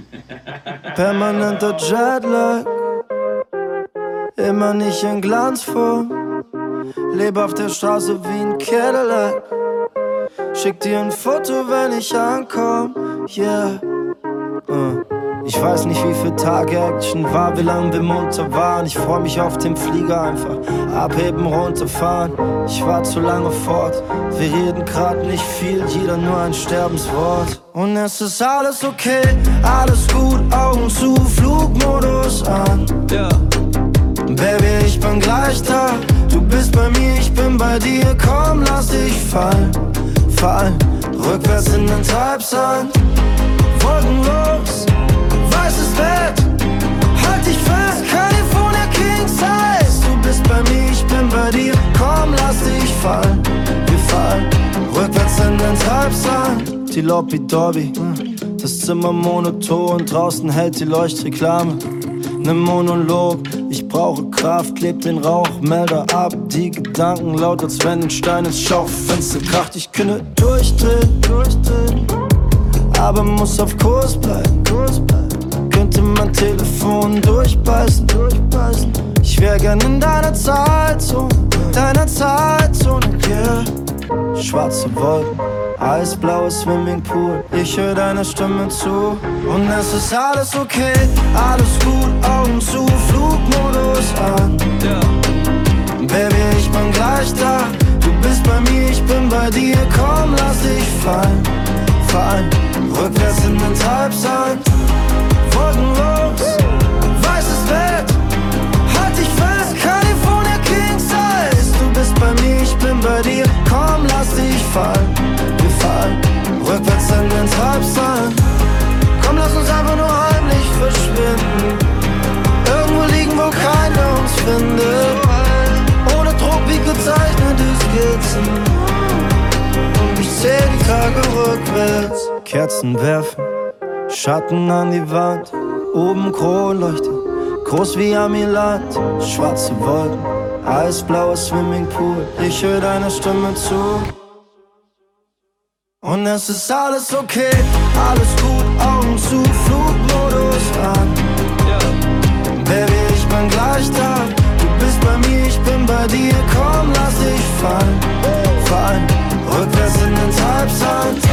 Permanenter Jetlag, immer nicht in Glanzform. Lebe auf der Straße wie ein Cadillac. Schick dir ein Foto, wenn ich ankomm, yeah. Ich weiß nicht, wie viel Tage Action war, wie lange wir munter waren. Ich freu mich auf den Flieger, einfach abheben, runterfahren. Ich war zu lange fort, wir reden grad nicht viel, jeder nur ein Sterbenswort. Und es ist alles okay, alles gut, Augen zu, Flugmodus an, yeah. Baby, ich bin gleich da, du bist bei mir, ich bin bei dir. Komm, lass dich fallen, fallen, rückwärts in den Treibsand. Wolkenlos, weißes Bett, halt dich fest, California King Size. Du bist bei mir, ich bin bei dir, komm, lass dich fallen. Wir fallen, rückwärts in den Treibsand. Die Lobby Dobby, das Zimmer monoton, draußen hält die Leuchtreklame. Ne Monolog, ich brauche Kraft, kleb den Rauchmelder ab. Die Gedanken laut, als wenn ein Stein ins Schaufenster kracht. Ich könnte durchdrehen, durchdrehen, aber muss auf Kurs bleiben, Kurs bleiben. Könnte mein Telefon durchbeißen, durchbeißen. Ich wär gern in deiner Zeitzone, yeah. Schwarze Wolken, eisblaues Swimmingpool. Ich hör deiner Stimme zu und es ist alles okay, alles gut, Augen zu, Flugmodus an, yeah. Baby, ich bin gleich da, du bist bei mir, ich bin bei dir. Komm, lass dich fallen, fallen, rückwärts in den Treibsand. Wolkenlos, weißes Bett, halt dich fest, California King Size. Du bist bei mir, ich bin bei dir. Komm, lass dich fallen, wir fallen, rückwärts in den Treibsand. Komm, lass uns einfach nur heimlich verschwinden, irgendwo liegen, wo keiner uns findet. Ohne Druck wie gezeichnete Skizzen, und ich zähl die Tage rückwärts. Kerzen werfen, Schatten an die Wand, oben Kronleuchter, groß wie Amiland. Schwarze Wolken, eisblaues Swimmingpool. Ich hör deiner Stimme zu und es ist alles okay, alles gut, Augen zu, Flugmodus an, yeah. Baby, ich bin gleich da, du bist bei mir, ich bin bei dir. Komm, lass dich fallen, fallen, rückwärts in den Treibsand.